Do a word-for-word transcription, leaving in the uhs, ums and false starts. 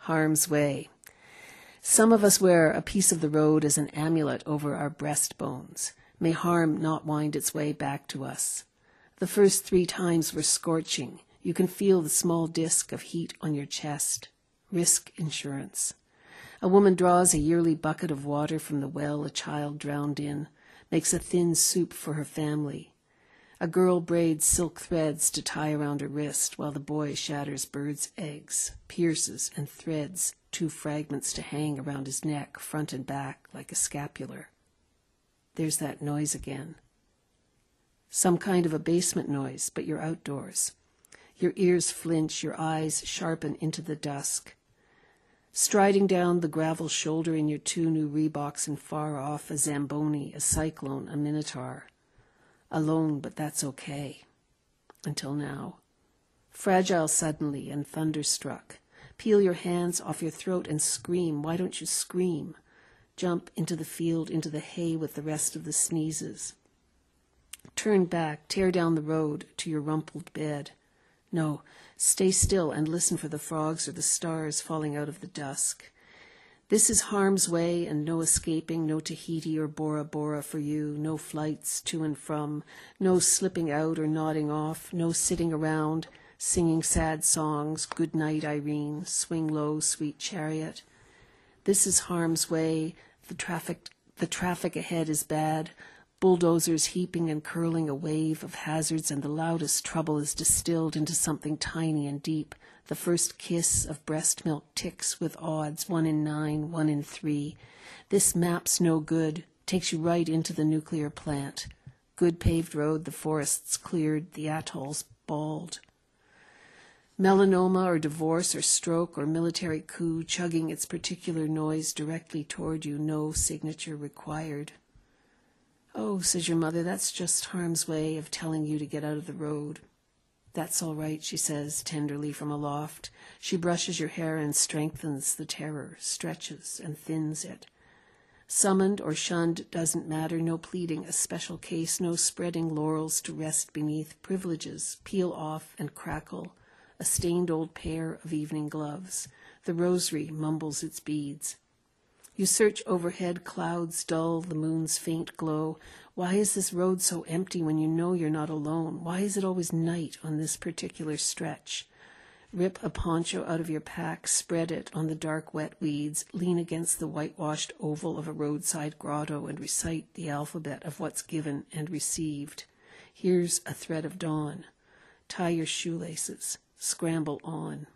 Harm's way. Some of us wear a piece of the road as an amulet over our breastbones. May harm not wind its way back to us. The first three times were scorching. You can feel the small disc of heat on your chest. Risk insurance. A woman draws a yearly bucket of water from the well a child drowned in, makes a thin soup for her family. A girl braids silk threads to tie around her wrist while the boy shatters birds' eggs, pierces and threads two fragments to hang around his neck, front and back, like a scapular. There's that noise again. Some kind of a basement noise, but you're outdoors. Your ears flinch, your eyes sharpen into the dusk. Striding down the gravel shoulder in your two new Reeboks and far off a Zamboni, a cyclone, a minotaur. Alone, but that's okay. Until now. Fragile suddenly and thunderstruck. Peel your hands off your throat and scream. Why don't you scream? Jump into the field, into the hay with the rest of the sneezes. Turn back, tear down the road to your rumpled bed. No, stay still and listen for the frogs or the stars falling out of the dusk. This is harm's way and no escaping, no Tahiti or Bora Bora for you, no flights to and from, no slipping out or nodding off, no sitting around, singing sad songs, good night, Irene, swing low, sweet chariot. This is harm's way, the traffic, the traffic ahead is bad, bulldozers heaping and curling a wave of hazards, and the loudest trouble is distilled into something tiny and deep. The first kiss of breast milk ticks with odds, one in nine, one in three. This map's no good, takes you right into the nuclear plant. Good paved road, the forests cleared, the atolls bald. Melanoma or divorce or stroke or military coup chugging its particular noise directly toward you, no signature required. Oh, says your mother, that's just harm's way of telling you to get out of the road. That's all right, she says tenderly from aloft. She brushes your hair and strengthens the terror, stretches and thins it. Summoned or shunned doesn't matter, no pleading a special case, no spreading laurels to rest beneath. Privileges peel off and crackle, a stained old pair of evening gloves. The rosary mumbles its beads. You search overhead, clouds dull, the moon's faint glow. Why is this road so empty when you know you're not alone? Why is it always night on this particular stretch? Rip a poncho out of your pack, spread it on the dark wet weeds, lean against the whitewashed oval of a roadside grotto and recite the alphabet of what's given and received. Here's a thread of dawn. Tie your shoelaces. Scramble on.